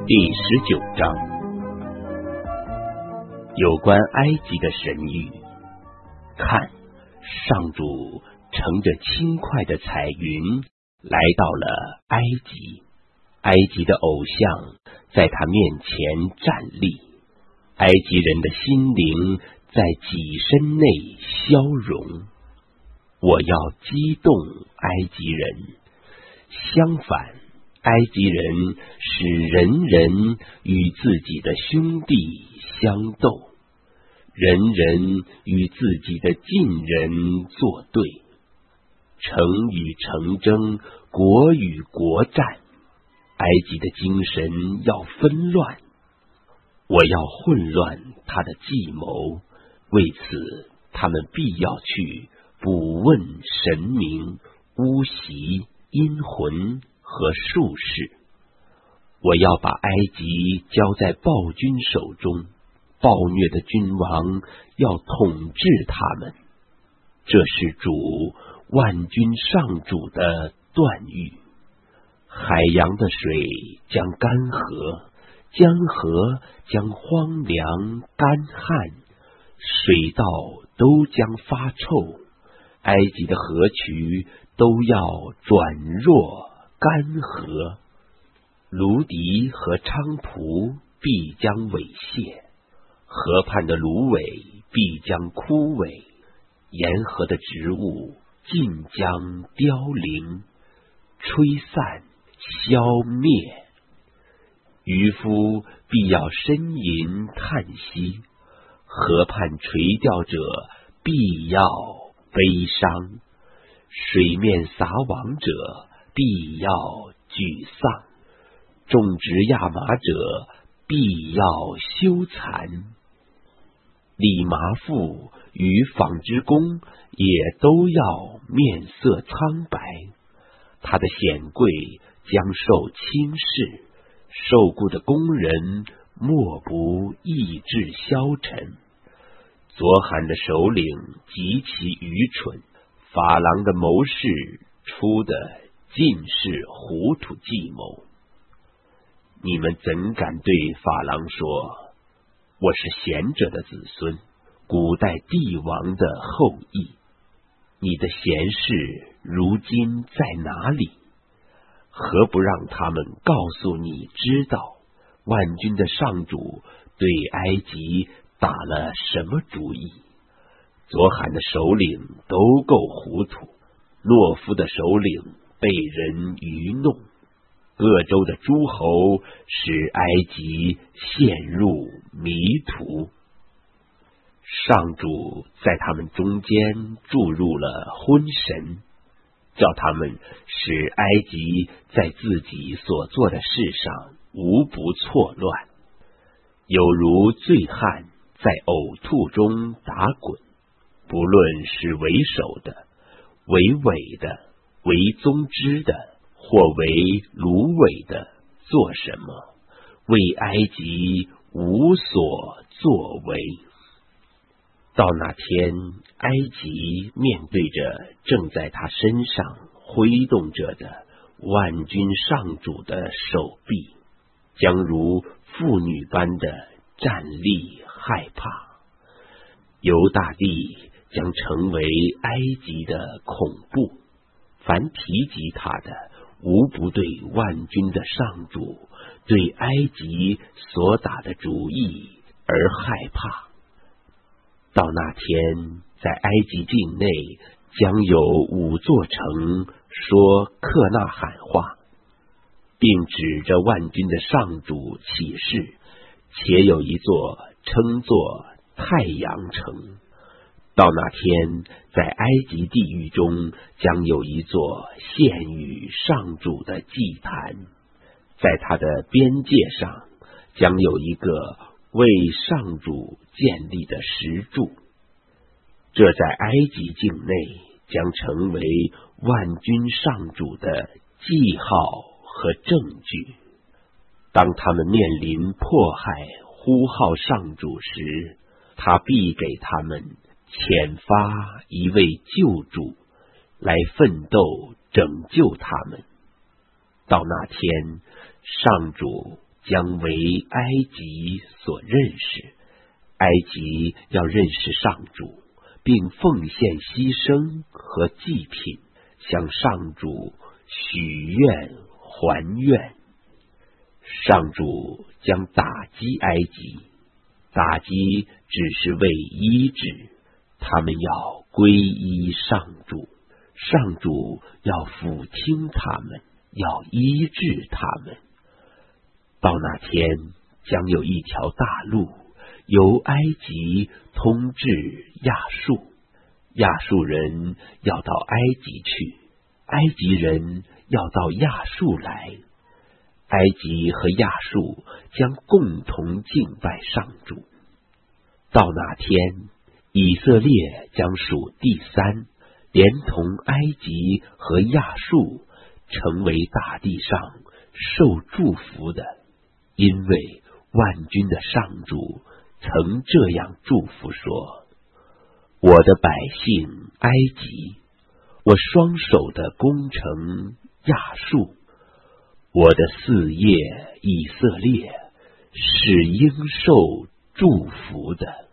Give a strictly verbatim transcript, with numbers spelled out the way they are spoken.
第十九章，有关埃及的神谕。看，上主乘着轻快的彩云来到了埃及，埃及的偶像在他面前站立，埃及人的心灵在己身内消融。我要激动埃及人，相反，埃及人使人人与自己的兄弟相斗，人人与自己的近人作对，城与城争，国与国战，埃及的精神要纷乱，我要混乱他的计谋，为此他们必要去卜问神明、巫习、阴魂和术士。我要把埃及交在暴君手中，暴虐的君王要统治他们。这是主万军上主的断语。海洋的水将干涸，江河将荒凉干旱，水道都将发臭，埃及的河渠都要转弱干涸，芦荻和菖蒲必将猥亵，河畔的芦苇必将枯萎，沿河的植物尽将凋零，吹散消灭。渔夫必要呻吟叹息，河畔垂钓者必要悲伤，水面撒网者必要沮丧，种植亚麻者必要羞惭，理麻妇与纺织工也都要面色苍白，他的显贵将受轻视，受雇的工人莫不意志消沉。左罕的首领极其愚蠢，法郎的谋士出的尽是糊涂计谋。你们怎敢对法郎说，我是贤者的子孙，古代帝王的后裔？你的贤士如今在哪里？何不让他们告诉你知道，万军的上主对埃及打了什么主意？左罕的首领都够糊涂，懦夫的首领被人愚弄，各州的诸侯使埃及陷入迷途。上主在他们中间注入了昏神，叫他们使埃及在自己所做的事上无不错乱，有如醉汉在呕吐中打滚，不论是为首的、为尾的、为宗之的，或为芦苇的，做什么，为埃及无所作为。到那天，埃及面对着正在他身上挥动着的万军上主的手臂，将如妇女般的站立害怕。犹大地将成为埃及的恐怖，凡提及他的，无不对万军的上主对埃及所打的主意而害怕。到那天，在埃及境内将有五座城说克纳罕话，并指着万军的上主起誓，且有一座称作太阳城。到那天，在埃及地狱中将有一座献与上主的祭坛，在它的边界上将有一个为上主建立的石柱，这在埃及境内将成为万军上主的记号和证据。当他们面临迫害呼号上主时，他必给他们遣发一位救主来奋斗拯救他们。到那天，上主将为埃及所认识。埃及要认识上主，并奉献牺牲和祭品，向上主许愿还愿。上主将打击埃及，打击只是为医治，他们要归依上主，上主要抚听他们，要医治他们。到那天，将有一条大路由埃及通至亚述，亚述人要到埃及去，埃及人要到亚述来。埃及和亚述将共同敬拜上主。到那天，以色列将属第三，连同埃及和亚述，成为大地上受祝福的，因为万军的上主曾这样祝福说：我的百姓埃及，我双手的工程亚述，我的嗣业以色列，是应受祝福的。